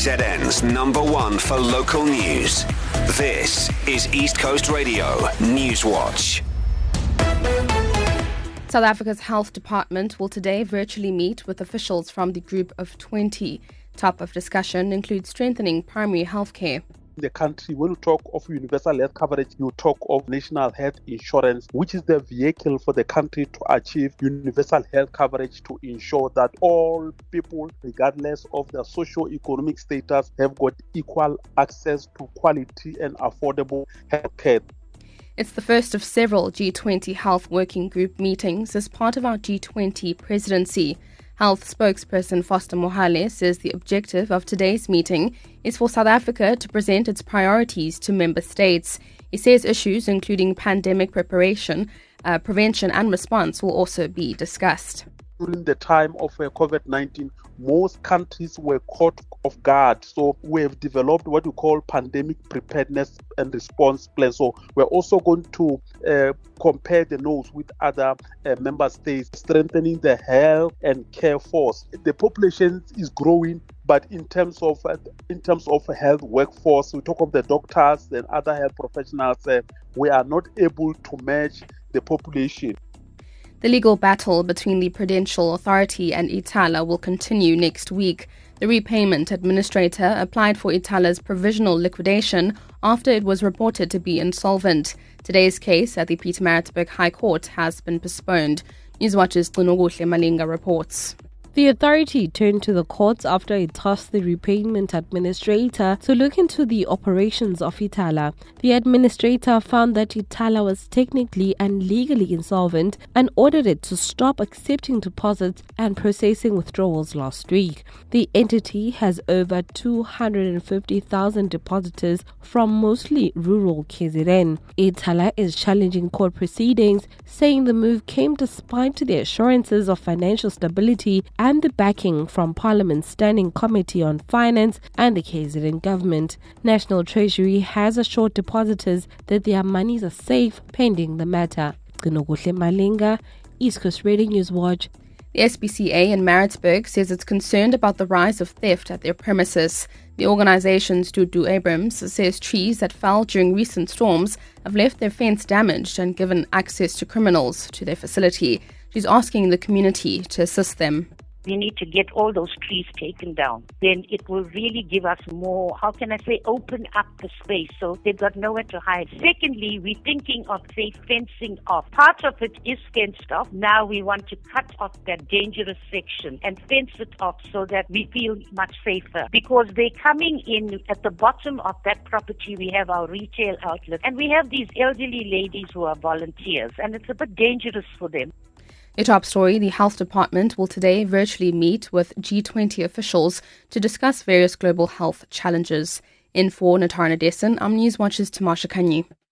KZN's #1 for local news. This is East Coast Radio Newswatch. South Africa's Health Department will today virtually meet with officials from the Group of 20. Top of discussion includes strengthening primary health care. In the country, when you talk of universal health coverage, you talk of national health insurance, which is the vehicle for the country to achieve universal health coverage to ensure that all people, regardless of their socio-economic status, have got equal access to quality and affordable health care. It's the first of several G20 Health Working Group meetings as part of our G20 presidency. Health spokesperson Foster Mohale says the objective of today's meeting is for South Africa to present its priorities to member states. He says issues including pandemic preparation, prevention and response will also be discussed. During the time of COVID-19, most countries were caught off guard. So we have developed what we call pandemic preparedness and response plans. So we're also going to compare the notes with other member states, strengthening the health and care force. The population is growing, but in terms of health workforce, we talk of the doctors and other health professionals, we are not able to match the population. The legal battle between the Prudential Authority and Ithala will continue next week. The repayment administrator applied for Ithala's provisional liquidation after it was reported to be insolvent. Today's case at the Pietermaritzburg High Court has been postponed. Newswatch's Gcinokuhle Malinga reports. The authority turned to the courts after it tasked the repayment administrator to look into the operations of Ithala. The administrator found that Ithala was technically and legally insolvent and ordered it to stop accepting deposits and processing withdrawals last week. The entity has over 250,000 depositors from mostly rural KZN. Ithala is challenging court proceedings, saying the move came despite the assurances of financial stability and the backing from Parliament's Standing Committee on Finance and the KZN government. National Treasury has assured depositors that their monies are safe pending the matter. Gcinokuhle Malinga, East Coast Radio Newswatch. The SPCA in Maritzburg says it's concerned about the rise of theft at their premises. The organization's Dudu Abrams says trees that fell during recent storms have left their fence damaged and given access to criminals to their facility. She's asking the community to assist them. We need to get all those trees taken down. Then it will really give us more, open up the space so they've got nowhere to hide. Secondly, we're thinking of, fencing off. Part of it is fenced off. Now we want to cut off that dangerous section and fence it off so that we feel much safer. Because they're coming in at the bottom of that property, we have our retail outlet. And we have these elderly ladies who are volunteers. And it's a bit dangerous for them. Your top story, the Health Department will today virtually meet with G20 officials to discuss various global health challenges. In for Natara Nadesan, I'm Newswatch's Tamasha Kanyi.